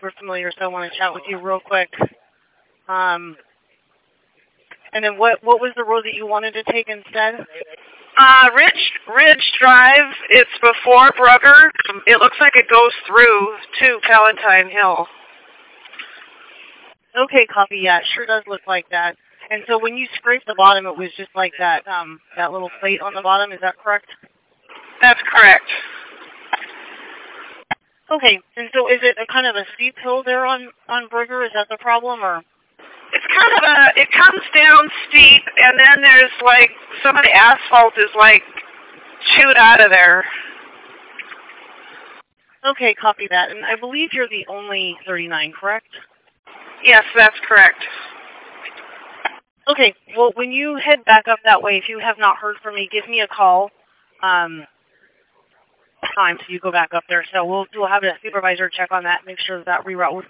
super familiar, so I want to chat with you real quick. And then what was the road that you wanted to take instead? Ridge Drive. It's before Brugger. It looks like it goes through to Palatine Hill. Okay, copy. Yeah, it sure does look like that. And so when you scraped the bottom, it was just like that that little plate on the bottom. Is that correct? That's correct. Okay, and so is it a kind of a steep hill there on Brugger? Is that the problem, or? It's kind of it comes down steep, and then there's like some of the asphalt is like chewed out of there. Okay, copy that. And I believe you're the only 39, correct? Yes, that's correct. Okay, well, when you head back up that way, if you have not heard from me, give me a call. Time so you go back up there. So we'll have a supervisor check on that, make sure that reroute was